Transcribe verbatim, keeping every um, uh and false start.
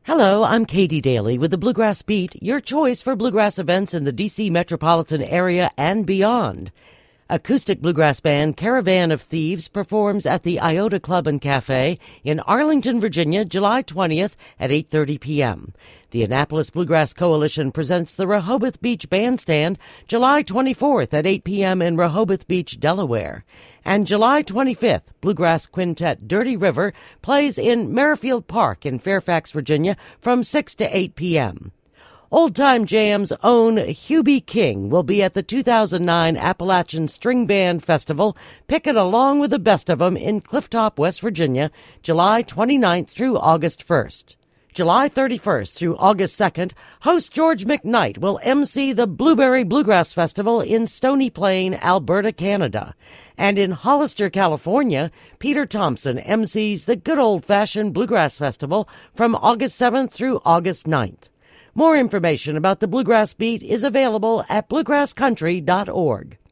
Hello, I'm Katie Daly with the Bluegrass Beat, your choice for bluegrass events in the D C metropolitan area and beyond. Acoustic bluegrass band Caravan of Thieves performs at the Iota Club and Cafe in Arlington, Virginia, July twentieth at eight thirty p.m. The Annapolis Bluegrass Coalition presents the Rehoboth Beach Bandstand July twenty-fourth at eight p.m. in Rehoboth Beach, Delaware. And July twenty-fifth, Bluegrass Quintet Dirty River plays in Merrifield Park in Fairfax, Virginia from six to eight p.m. Old Time Jam's own Hubie King will be at the two thousand nine Appalachian String Band Festival, picking along with the best of them in Clifftop, West Virginia, July twenty-ninth through August first. July thirty-first through August second, host George McKnight will emcee the Blueberry Bluegrass Festival in Stony Plain, Alberta, Canada. And in Hollister, California, Peter Thompson emcees the Good Old Fashioned Bluegrass Festival from August seventh through August ninth. More information about the Bluegrass Beat is available at bluegrass country dot org.